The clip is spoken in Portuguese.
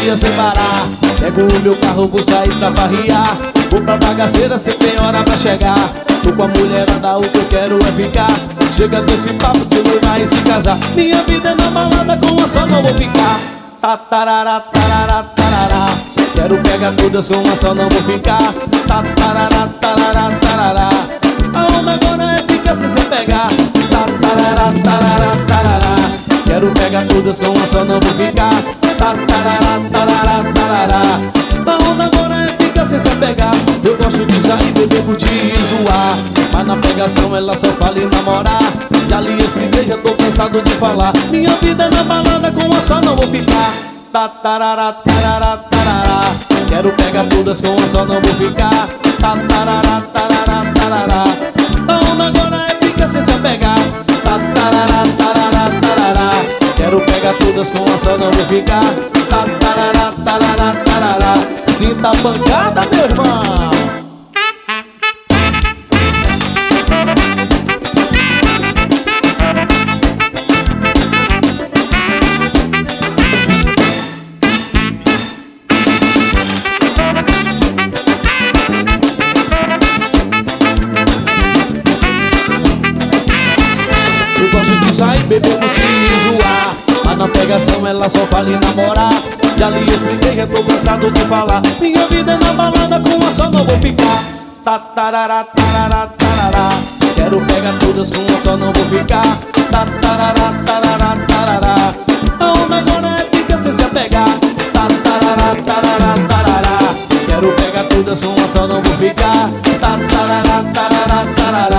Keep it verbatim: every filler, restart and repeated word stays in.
dia sem parar. Pego o meu carro, vou sair pra farriar. Vou pra bagaceira, cê tem hora pra chegar. Tô com a mulherada, o que eu quero é ficar. Chega desse papo que não vai se casar. Minha vida é na balada, com uma só não vou ficar. Tá tarará, tarará, tarará. Quero pegar todas, com uma só não vou ficar. Tá tarará, tarará, tarará. A onda agora é ficar sem se pegar. Tá tarará, tarará, tarará. Quero pegar todas, com uma só não vou ficar. Tá tarará, tarará, tarará. A onda agora é ficar sem se pegar. Eu gosto de sair, beber, curtir e zoar, mas na pegação ela só fala em namorar. Já li, expliquei, já tô cansado de falar. Minha vida é na balada, com uma só não vou ficar. Tá tarará, tarará, tarará. Quero pegar todas, com uma só não vou ficar. Tá tarará, tarará, tarará. A onda agora é ficar sem se apegar. Tá tarará, tarará, tarará. Quero pegar todas, com uma só não vou ficar. Tá tarará, tarará, tarará. Sinta a pancada, meu irmão. Eu gosto de sair, beber, curtir e zoar, mas na pegação ela só fala em namorar. Já li, expliquei, já tô cansado de falar. Minha vida é na balada, com uma só não vou ficar. Tá tarará, tarará, tarará. Quero pegar todas, com uma só não vou ficar. Tá tarará, tarará, tarará. A onda agora é ficar sem se apegar. Tá tarará, tarará, tarará. Quero pegar todas, com uma só não vou ficar. Tá tarará, tarará, tarará.